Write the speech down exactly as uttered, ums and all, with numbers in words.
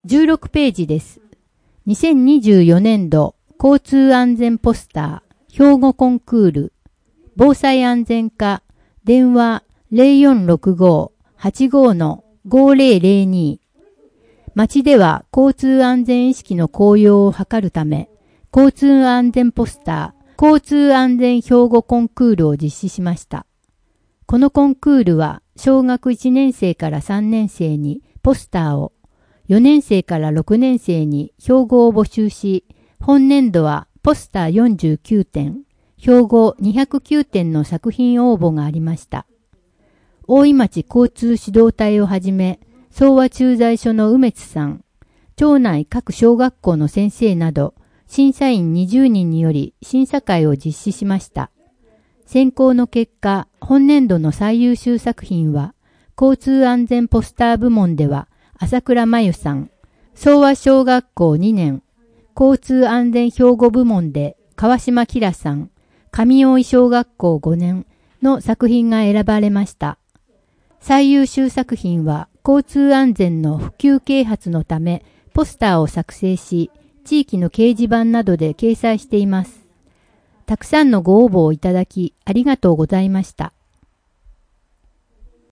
じゅうろくページです。にせんにじゅうよねんど交通安全ポスター兵庫コンクール防災安全課電話 ゼロよんろくご はちご ごゼロゼロに。町では交通安全意識の向上を図るため、交通安全ポスター、交通安全兵庫コンクールを実施しました。このコンクールは小学いちねん生からさんねん生にポスターを、よねん生からろくねん生に標語を募集し、本年度はポスターよんじゅうきゅうてん、標語にひゃくきゅうてんの作品応募がありました。大井町交通指導隊をはじめ、総和駐在所の梅津さん、町内各小学校の先生など、審査員にじゅうにんにより審査会を実施しました。選考の結果、本年度の最優秀作品は、交通安全ポスター部門では、朝倉真由さん、総和小学校にねん、交通安全兵庫部門で川島明さん、上大井小学校ごねんの作品が選ばれました。最優秀作品は、交通安全の普及啓発のため、ポスターを作成し、地域の掲示板などで掲載しています。たくさんのご応募をいただき、ありがとうございました。